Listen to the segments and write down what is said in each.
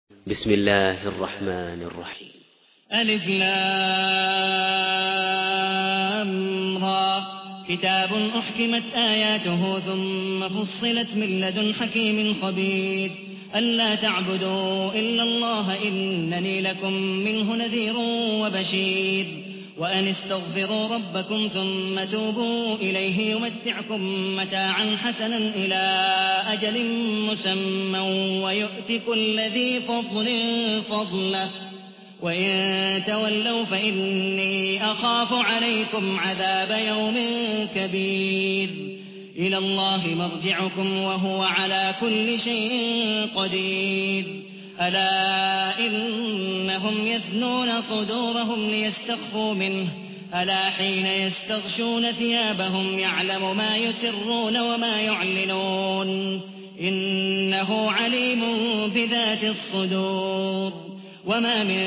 بسم الله الرحمن الرحيم. ألف لام را كتاب أحكمت آياته ثم فصلت من لدن حكيم خبير ألا تعبدوا إلا الله إنني لكم منه نذير وبشير وأن استغفروا ربكم ثم توبوا إليه يمتعكم متاعا حسنا إلى أجل مسمى ويؤت كل ذي فضل فضله وإن تولوا فإني أخاف عليكم عذاب يوم كبير إلى الله مرجعكم وهو على كل شيء قدير ألا إنهم يثنون صدورهم ليستخفوا منه ألا حين يستغشون ثيابهم يعلم ما يسرون وما يعلنون إنه عليم بذات الصدور وما من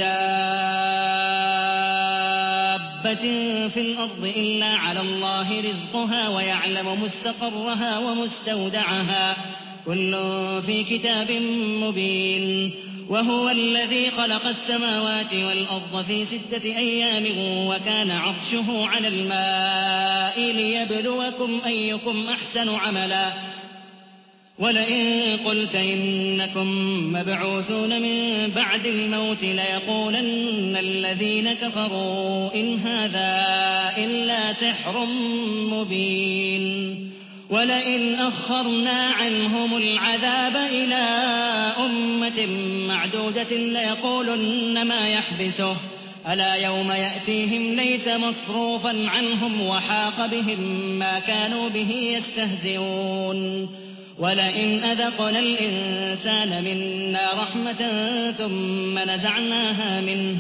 دابة في الأرض إلا على الله رزقها ويعلم مستقرها ومستودعها كل في كتاب مبين وهو الذي خلق السماوات والأرض في 6 أيام وكان عرشه على الماء ليبلوكم أيكم أحسن عملا ولئن قلت إنكم مبعوثون من بعد الموت ليقولن الذين كفروا إن هذا إلا سحر مبين ولئن أخرنا عنهم العذاب إلى أمة معدودة ليقولن ما يحبسه ألا يوم يأتيهم ليس مصروفا عنهم وحاق بهم ما كانوا به يستهزئون ولئن أذقنا الإنسان منا رحمة ثم نزعناها منه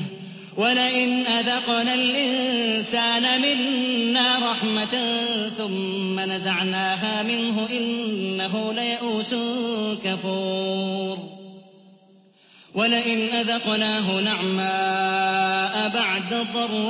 إنه ليئوس كفور ولئن أذقناه نعماء بعد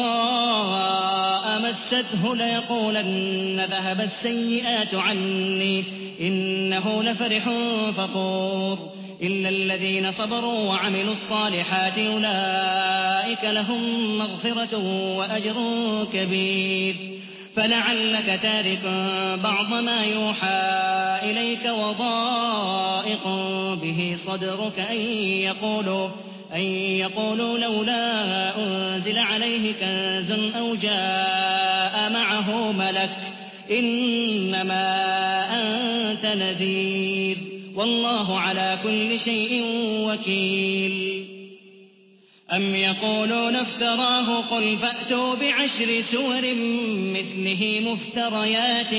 ضراء مسته ليقولن ذهب السيئات عني إنه لفرح فخور إلا الذين صبروا وعملوا الصالحات أولئك لهم مغفرة وأجر كبير فلعلك تارك بعض ما يوحى إليك وضائق به صدرك أن يقولوا لولا أنزل عليه كنز أو جاء معه ملك إنما أنت نذير والله على كل شيء وكيل أم يقولون افتراه قل فأتوا ب10 سور مثله مفتريات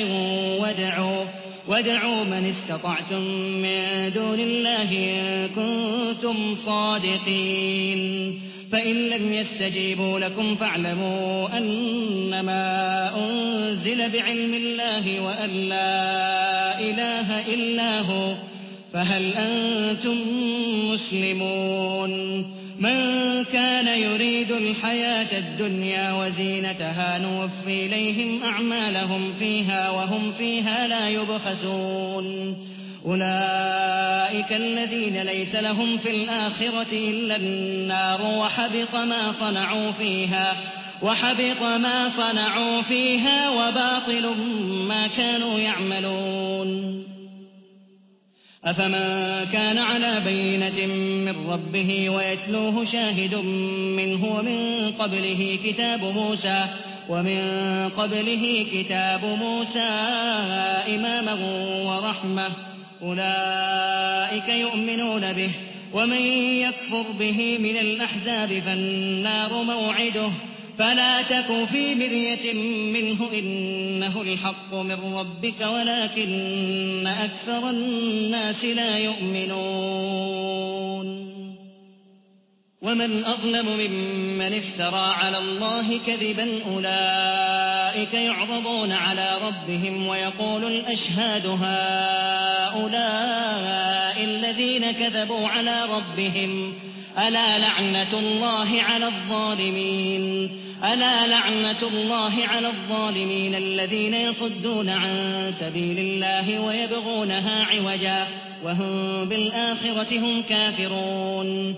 وادعوا من استطعتم من دون الله إن كنتم صادقين فإن لم يستجيبوا لكم فاعلموا أنما أنزل بعلم الله وأن لا إله إلا هو فهل أنتم مسلمون من كان يريد الحياة الدنيا وزينتها نوفي إليهم أعمالهم فيها وهم فيها لا يبخسون أولئك الذين ليس لهم في الآخرة إلا النار وحبط ما صنعوا فيها وباطل ما كانوا يعملون أفمن كان على بينة من ربه ويتلوه شاهد منه ومن قبله كتاب موسى إماما ورحمة أولئك يؤمنون به ومن يكفر به من الأحزاب فالنار موعده فلا تك في مرية منه إنه الحق من ربك ولكن أكثر الناس لا يؤمنون ومن أظلم ممن افترى على الله كذبا أولئك يعرضون على ربهم ويقول الأشهاد هؤلاء الذين كذبوا على ربهم ألا لعنة الله على الظالمين الذين يصدون عن سبيل الله ويبغونها عوجا وهم بالآخرة هم كافرون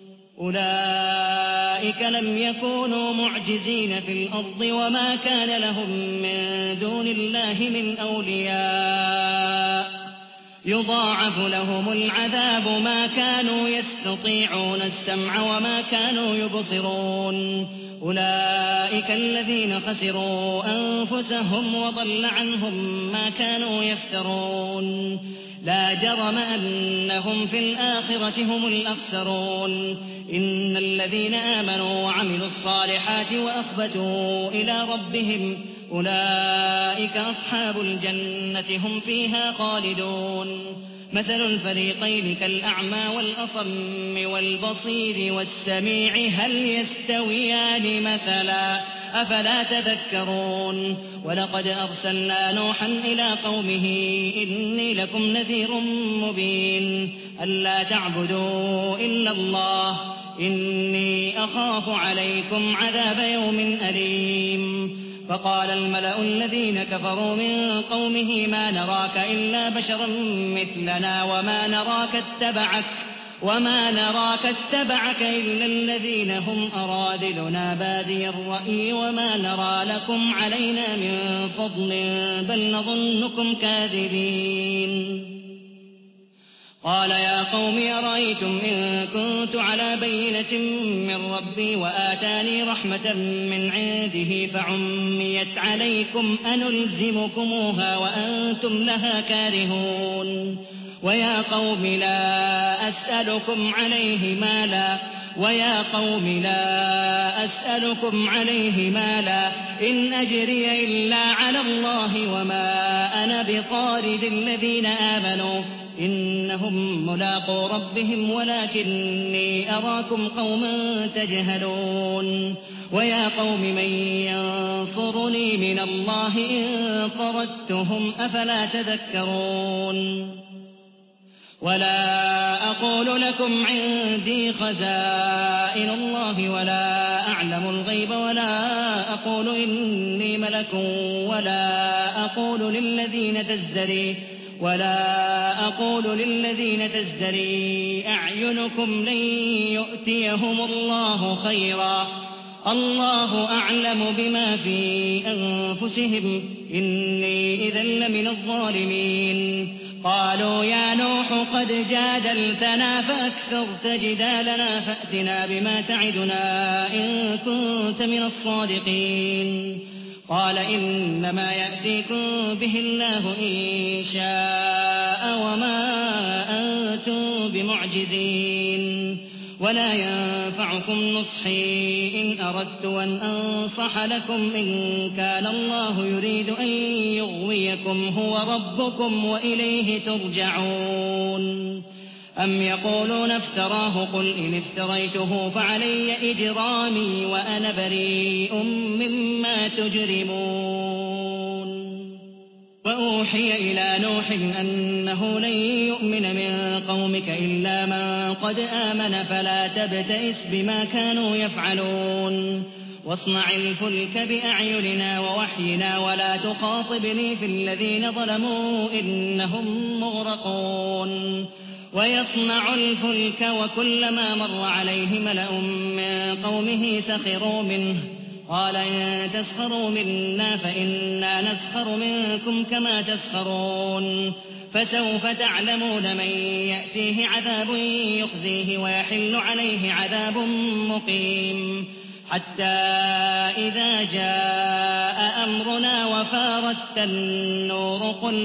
أولئك لم يكونوا معجزين في الأرض وما كان لهم من دون الله من أولياء يضاعف لهم العذاب ما كانوا يستطيعون السمع وما كانوا يبصرون أولئك الذين خسروا أنفسهم وضل عنهم ما كانوا يفترون لا جرم أنهم في الآخرة هم الأخسرون إن الذين آمنوا وعملوا الصالحات وأخبتوا إلى ربهم أولئك أصحاب الجنة هم فيها خالدون مثل الفريقين كالأعمى والأصم والبصير والسميع هل يستويان مثلا أفلا تذكرون ولقد أرسلنا نوحا إلى قومه إني لكم نذير مبين ألا تعبدوا إلا الله إني أخاف عليكم عذاب يوم أليم فقال الملأ الذين كفروا من قومه ما نراك إلا بشرا مثلنا وما نراك اتبعك إلا الذين هم أرادلنا بادي الرأي وما نرى لكم علينا من فضل بل نظنكم كاذبين قال يا قوم أرأيتم إن كنت على بينة من ربي وآتاني رحمة من عنده فعميت عليكم أنلزمكموها وأنتم لها كارهون ويا قوم لا أسألكم عليه مالا إن أجري إلا على الله وما أنا بطارد الذين آمنوا إنهم ملاقو ربهم ولكني أراكم قوما تجهلون ويا قوم من ينصرني من الله إن طردتهم أفلا تذكرون ولا أقول لكم عندي خزائن الله ولا أعلم الغيب ولا أقول إني ملك ولا أقول للذين تزدري أعينكم لن يؤتيهم الله خيرا الله أعلم بما في أنفسهم إني إذا لمن الظالمين قالوا يا نوح قد جادلتنا فأكثرت جدالنا فأتنا بما تعدنا إن كنت من الصادقين قال إنما يأتيكم به الله إن شاء وما أنتم بمعجزين ولا ينفعكم نصحي إن أردت أن أنصح لكم إن كان الله يريد أن يغويكم هو ربكم وإليه ترجعون أم يقولون افتراه قل إن افتريته فعلي إجرامي وأنا بريء مما تجرمون وأوحي إلى نوح أنه لن يؤمن من قومك إلا من قد آمن فلا تبتئس بما كانوا يفعلون واصنع الفلك بأعيننا ووحينا ولا تخاطبني في الذين ظلموا إنهم مغرقون ويصنع الفلك وكلما مر عليه ملأ من قومه سخروا منه قال إن تسخروا منا فإنا نسخر منكم كما تسخرون فسوف تعلمون من يأتيه عذاب يخزيه ويحل عليه عذاب مقيم حتى إذا جاء أمرنا وفارت النور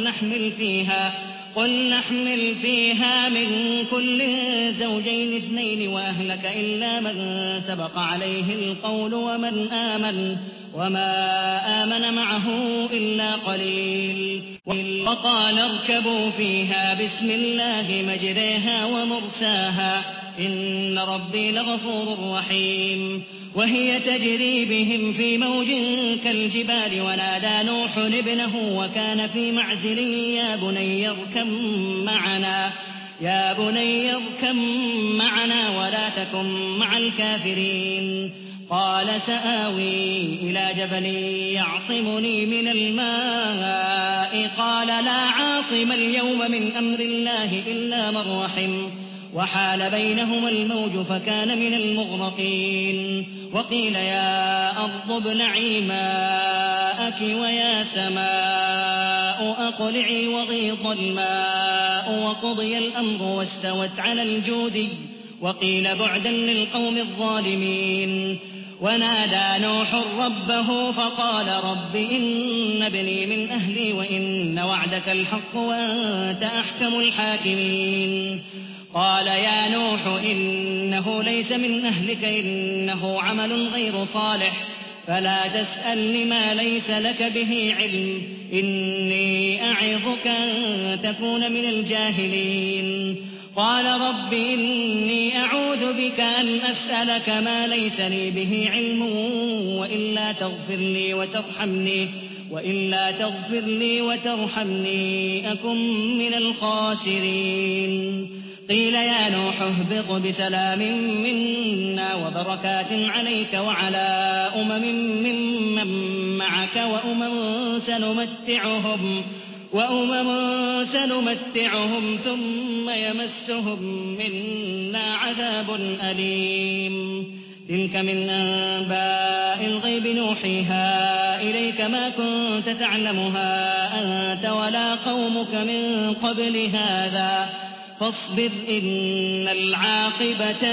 قل نحمل فيها من كل زوجين اثنين وأهلك إلا من سبق عليه القول وما آمن معه إلا قليل وقال اركبوا فيها بسم الله مجريها ومرساها إن ربي لغفور رحيم وهي تجري بهم في موج كالجبال ونادى نوح ابنه وكان في معزل يا بني اركب معنا ولا تكن مع الكافرين. قال سآوي إلى جبل يعصمني من الماء قال لا عاصم اليوم من أمر الله إلا من رحم وحال بينهما الموج فكان من المغرقين. وقيل يا أرض ابلعي ماءك ويا سماء أقلعي وغيض الماء وقضي الأمر واستوت على الجودي وقيل بعدا للقوم الظالمين. ونادى نوح ربه فقال رب إن ابني من أهلي وإن وعدك الحق وأنت أحكم الحاكمين. قال يا نوح إنه ليس من أهلك إنه عمل غير صالح فلا تسألني ما ليس لك به علم إني أعظك أن تكون من الجاهلين. قال رب إني أعوذ بك أن أسألك ما ليس لي به علم وإلا تغفر لي وترحمني أكن من الخاسرين. قيل يا نوح اهبط بسلام منا وبركات عليك وعلى ممن معك وأمم سنمتعهم ثم يمسهم منا عذاب أليم. تلك من أنباء الغيب نوحيها إليك ما كنت تعلمها أنت ولا قومك من قبل هذا فاصبر إن العاقبة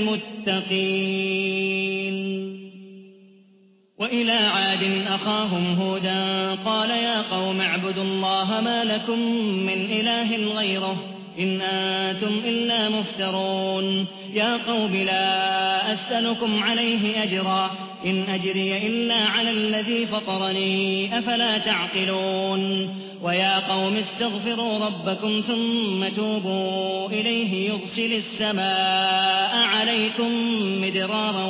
للمتقين. وإلى عاد أخاهم هودا قال يا قوم اعبدوا الله ما لكم من إله غيره إن أنتم إلا مفترون. يا قوم لا أسألكم عليه أجرا إن أجري إلا على الذي فطرني أفلا تعقلون. ويا قوم استغفروا ربكم ثم توبوا إليه يرسل السماء عليكم مدرارا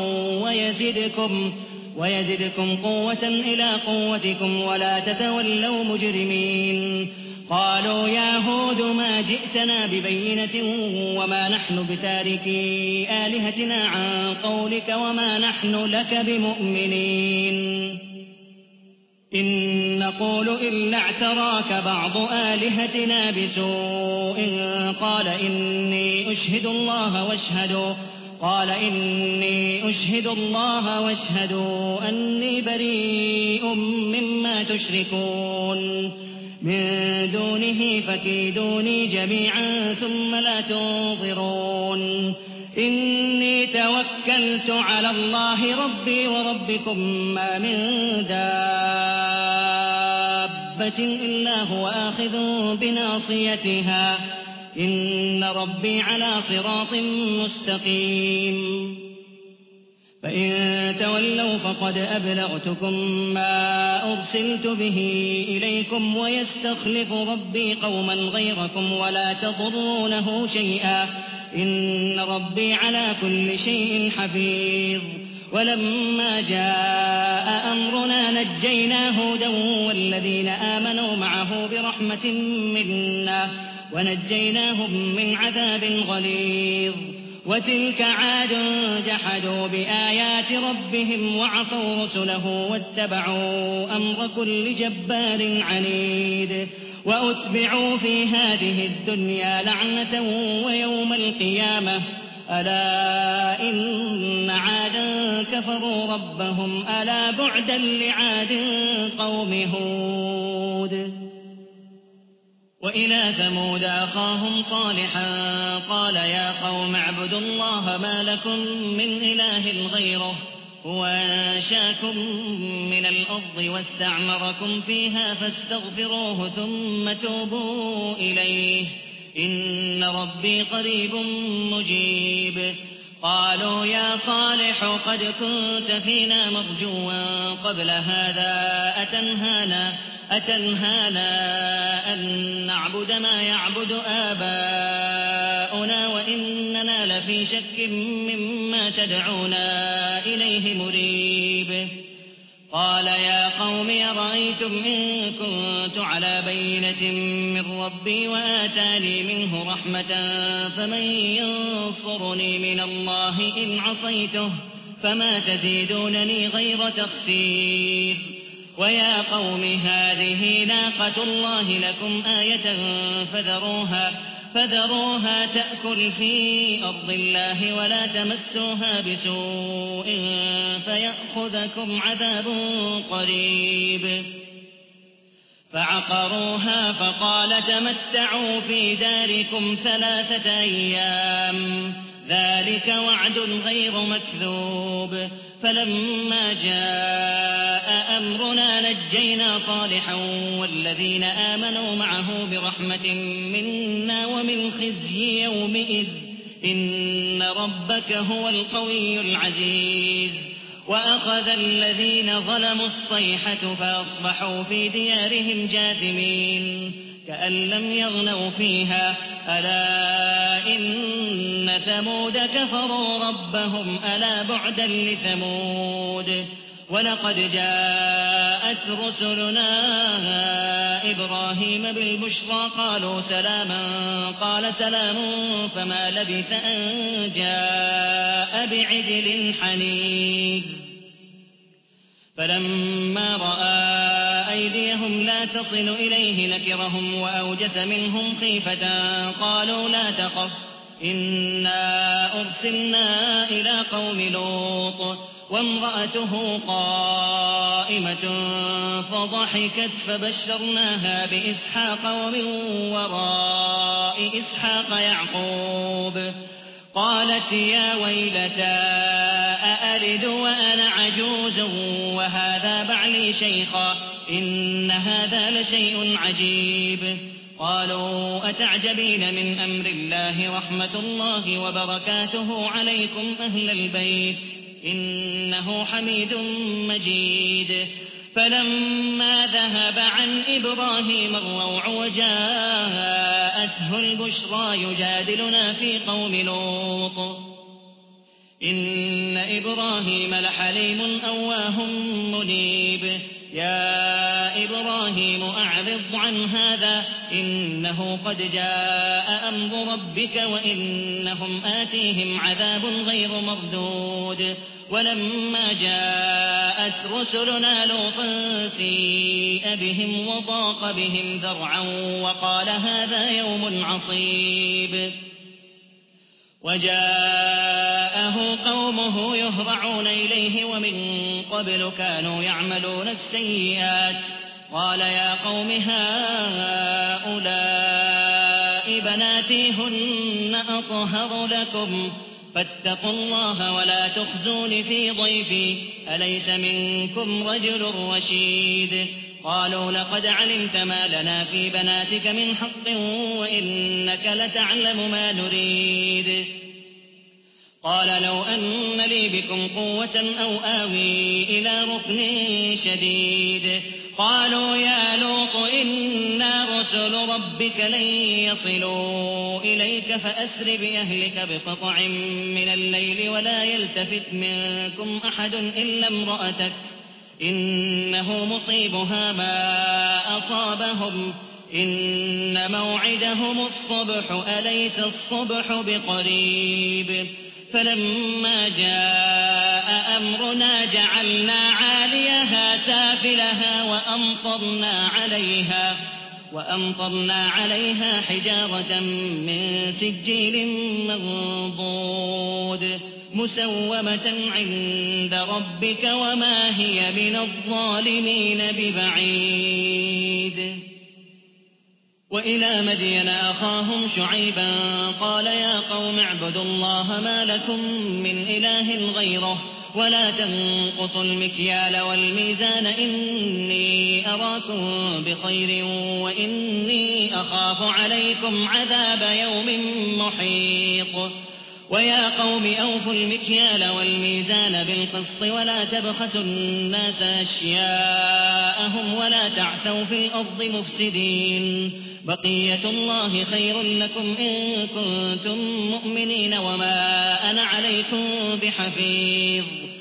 ويزدكم قوة إلى قوتكم ولا تتولوا مجرمين. قالوا يا هود ما جئتنا ببينة وما نحن بتاركي آلهتنا عن قولك وما نحن لك بمؤمنين إن نقول إلا اعتراك بعض آلهتنا بسوء قال إني أشهد الله واشهدوا أني بريء مما تشركون من دونه فكيدوني جميعا ثم لا تنظرون. إني توكلت على الله ربي وربكم ما من دابة إلا هو آخذ بناصيتها إن ربي على صراط مستقيم. فإن تولوا فقد أبلغتكم ما أرسلت به إليكم ويستخلف ربي قوما غيركم ولا تضرونه شيئا إن ربي على كل شيء حفيظ. ولما جاء أمرنا نجينا هودا والذين آمنوا معه برحمة منا ونجيناهم من عذاب غليظ. وتلك عاد جحدوا بآيات ربهم وعصوا رسله واتبعوا أمر كل جبار عنيد. وأتبعوا في هذه الدنيا لعنة ويوم القيامة ألا إن عادا كفروا ربهم ألا بعدا لعاد قوم هود. وإلى ثمود أخاهم صالحا قال يا قوم اعبدوا الله ما لكم من إله غيره هو أنشاكم من الأرض واستعمركم فيها فاستغفروه ثم توبوا إليه إن ربي قريب مجيب. قالوا يا صالح قد كنت فينا مرجوا قبل هذا أتنهانا أن نعبد ما يعبد آباؤنا وإننا لفي شك مما تدعونا إليه مريب. قال يا قوم أرأيتم إن كنت على بينة من ربي وآتاني منه رحمة فمن ينصرني من الله إن عصيته فما تزيدونني غير تخسير ويا قوم هذه ناقة الله لكم آية فذروها تأكل في أرض الله ولا تمسوها بسوء فيأخذكم عذاب قريب فعقروها فقال تمتعوا في داركم 3 أيام ذلك وعد غير مكذوب فلما جاء أمرنا نجينا صالحا والذين آمنوا معه برحمة منا ومن خزي يومئذ إن ربك هو القوي العزيز وأخذ الذين ظلموا الصيحة فأصبحوا في ديارهم جاثمين كأن لم يغنوا فيها ألا إن ثمود كفروا ربهم ألا بعدا لثمود ولقد جاءت رسلنا إبراهيم بالبشرى قالوا سلاما قال سلام فما لبث أن جاء بعجل حنيذ فلما رأى أيديهم لا تصل إليه نكرهم وأوجس منهم خيفة قالوا لا تخف إنا أرسلنا إلى قوم لوط وامرأته قائمة فضحكت فبشرناها بإسحاق ومن وراء إسحاق يعقوب قالت يا ويلتى أألد وأنا عجوز وهذا بعلي شيخا إن هذا لشيء عجيب قالوا أتعجبين من أمر الله رحمة الله وبركاته عليكم أهل البيت إنه حميد مجيد فلما ذهب عن إبراهيم الروع وجاءته البشرى يجادلنا في قوم لوط إن إبراهيم لحليم أواه منيب يا إبراهيم أعرض عن هذا إنه قد جاء أمر ربك وإنهم آتيهم عذاب غير مردود ولما جاءت رسلنا لوطا سيء بهم وضاق بهم ذرعا وقال هذا يوم عصيب وجاءه قومه يهرعون إليه ومن قبل كانوا يعملون السيئات قال يا قوم هؤلاء بناتي هن أطهر لكم فاتقوا الله ولا تخزون في ضيفي أليس منكم رجل رشيد قالوا لقد علمت ما لنا في بناتك من حق وإنك لتعلم ما نريد قال لو أن لي بكم قوة أو آوي إلى ركن شديد قالوا يا لوط إنا رسل ربك لن يصلوا إليك فأسر بأهلك بقطع من الليل ولا يلتفت منكم أحد إلا امرأتك إنه مصيبها ما أصابهم إن موعدهم الصبح أليس الصبح بقريب فلما جاء أمرنا جعلنا عاليها سافلها وأمطرنا عليها حجارة من سجيل منضود مسومة عند ربك وما هي من الظالمين ببعيد وإلى مدين أخاهم شعيبا قال يا قوم اعبدوا الله ما لكم من إله غيره ولا تنقصوا المكيال والميزان إني أراكم بخير وإني أخاف عليكم عذاب يوم محيط ويا قوم أوفوا المكيال والميزان بالقسط ولا تبخسوا الناس أشياءهم ولا تعثوا في الأرض مفسدين بقية الله خير لكم إن كنتم مؤمنين وما أنا عليكم بحفيظ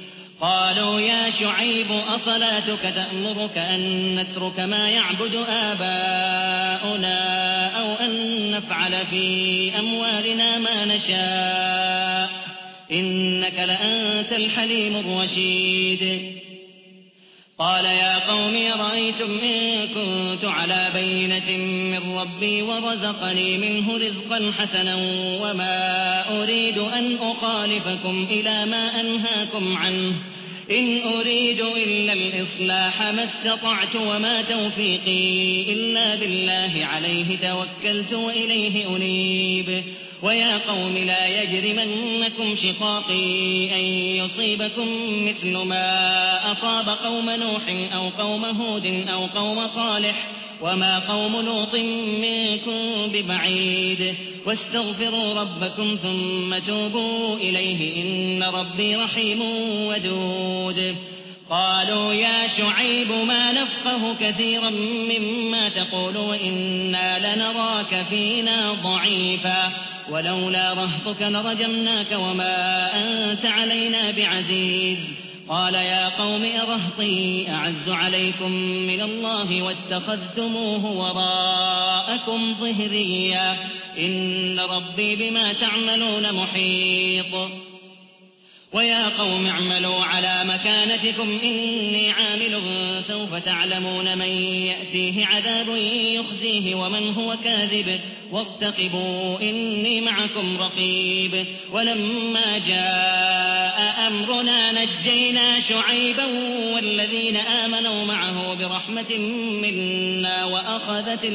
قالوا يا شعيب أصلاتك تأمرك أن نترك ما يعبد آباؤنا أو أن نفعل في أموالنا ما نشاء إنك لأنت الحليم الرشيد قال يا قوم رأيتم إن كنت على بينة من ربي ورزقني منه رزقا حسنا وما أريد أن أخالفكم إلى ما أنهاكم عنه إن أريد إلا الإصلاح ما استطعت وما توفيقي إلا بالله عليه توكلت وإليه أنيب ويا قوم لا يجرمنكم شقاقي أن يصيبكم مثل ما أصاب قوم نوح أو قوم هود أو قوم صالح وما قوم لوط منكم ببعيد واستغفروا ربكم ثم توبوا إليه إن ربي رحيم ودود قالوا يا شعيب ما نفقه كثيرا مما تقول وإنا لنراك فينا ضعيفا ولولا رهطك لرجمناك وما أنت علينا بعزيز قال يا قوم أرهطي أعز عليكم من الله واتخذتموه وراءكم ظهريا إن ربي بما تعملون محيط ويا قوم اعملوا على مكانتكم إني عامل سوف تعلمون من يأتيه عذاب يخزيه ومن هو كاذب وارتقبوا إني معكم رقيب ولما جاء أمرنا نجينا شعيبا والذين آمنوا معه برحمة منا وأخذت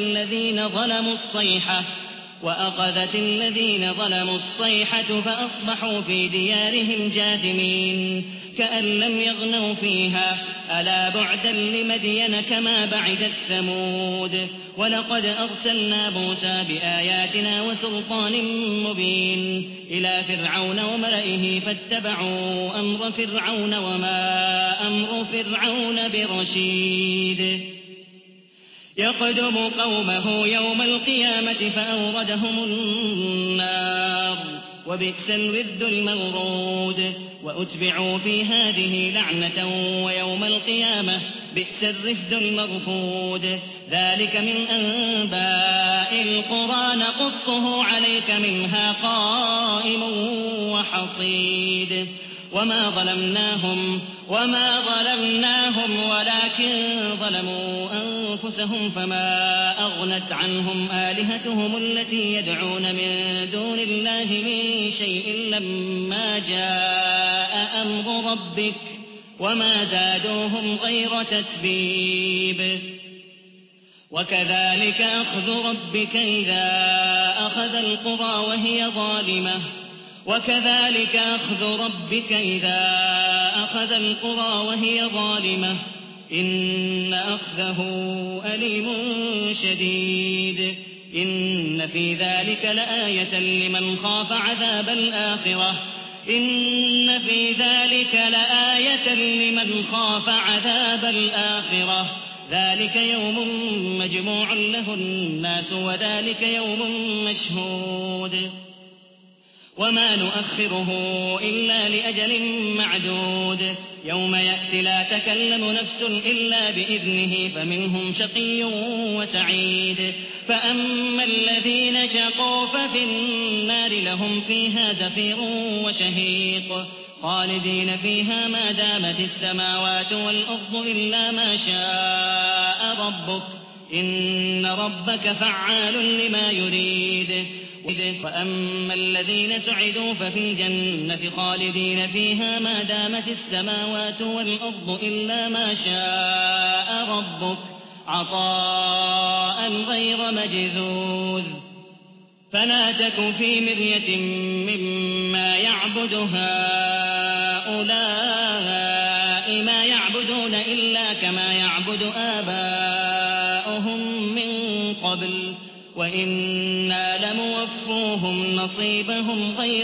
الذين ظلموا الصيحة فأصبحوا في ديارهم جاثمين كأن لم يغنوا فيها ألا بعدا لمدين كما بعدت ثمود ولقد أرسلنا موسى بآياتنا وسلطان مبين إلى فرعون وملئه فاتبعوا أمر فرعون وما أمر فرعون برشيد يقدم قومه يوم القيامة فأوردهم النار وبئس الورد المورود وأتبعوا في هذه لعنة ويوم القيامة بئس الرفد المرفود ذلك من أنباء القرى نقصه عليك منها قائم وحصيد وما ظلمناهم ولكن ظلموا أنفسهم فما أغنت عنهم آلهتهم التي يدعون من دون الله من شيء لما جاء أمر ربك وما زادوهم غير تتبيب وكذلك أخذ ربك إذا أخذ القرى وهي ظالمة إن أخذه أليم شديد إن في ذلك لآية لمن خاف عذاب الآخرة ذلك يوم مجموع له الناس وذلك يوم مشهود وما نؤخره إلا لأجل معدود يوم يأتي لا تكلم نفس إلا بإذنه فمنهم شقي وسعيد فأما الذين شقوا ففي النار لهم فيها زفير وشهيق خالدين فيها ما دامت السماوات والأرض إلا ما شاء ربك إن ربك فعال لما يريد فأما الذين سعدوا ففي الجنة خالدين فيها ما دامت السماوات والأرض إلا ما شاء ربك عطاء غير مجذوذ فلا تك في مرية مما يعبد هؤلاء ما يعبدون إلا كما يعبد آباؤهم من قبل وإنا لموفوهم نصيبهم غير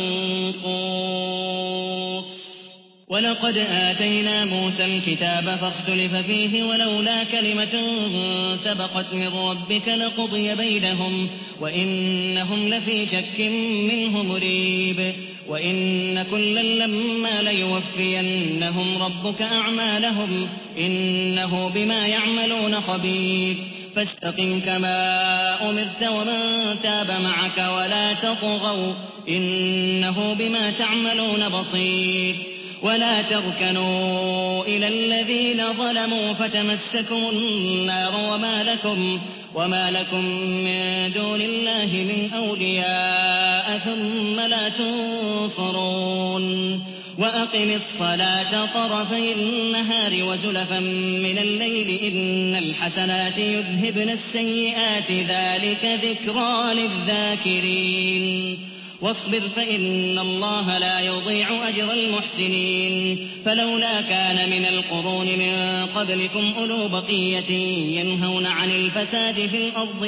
منقوص ولقد آتينا موسى الكتاب فاختلف فيه ولولا كلمة سبقت من ربك لقضي بينهم وإنهم لفي شك منه مريب وإن كلا لما ليوفينهم ربك أعمالهم إنه بما يعملون خبير فاستقم كما أمرت ومن تاب معك ولا تطغوا إنه بما تعملون بصير ولا تركنوا إلى الذين ظلموا فتمسكم النار وما لكم من دون الله من أولياء ثم لا تنصرون وأقم الصلاة طرفي النهار وزلفا من الليل إن الحسنات يذهبن السيئات ذلك ذكرى للذاكرين واصبر فإن الله لا يضيع أجر المحسنين فلولا كان من القرون من قبلكم أولو بقية ينهون عن الفساد في الأرض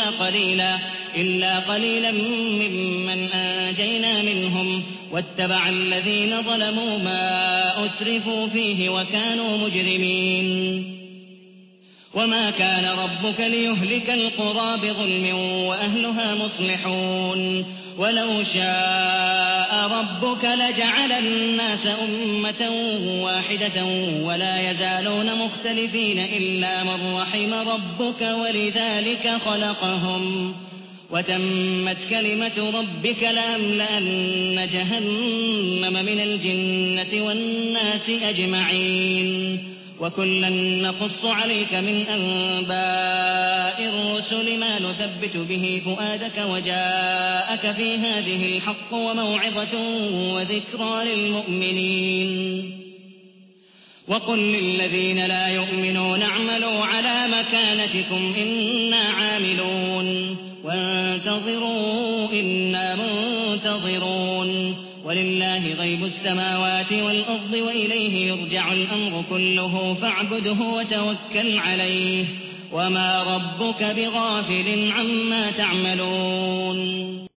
إلا قليلا ممن أنجينا منهم واتبع الذين ظلموا ما أسرفوا فيه وكانوا مجرمين وما كان ربك ليهلك القرى بظلم وأهلها مصلحون ولو شاء ربك لجعل الناس أمة واحدة ولا يزالون مختلفين إلا من رحم ربك ولذلك خلقهم وتمت كلمة ربك لأملأن جهنم من الجنة والناس أجمعين وكلا نقص عليك من أنباء الرسل ما نثبت به فؤادك وجاءك في هذه الحق وموعظة وذكرى للمؤمنين وقل للذين لا يؤمنون اعملوا على مكانتكم إنا عاملون وانتظروا إنا منتظرون ولله غيب السماوات والأرض وإليه يرجع الأمر كله فاعبده وتوكل عليه وما ربك بغافل عما تعملون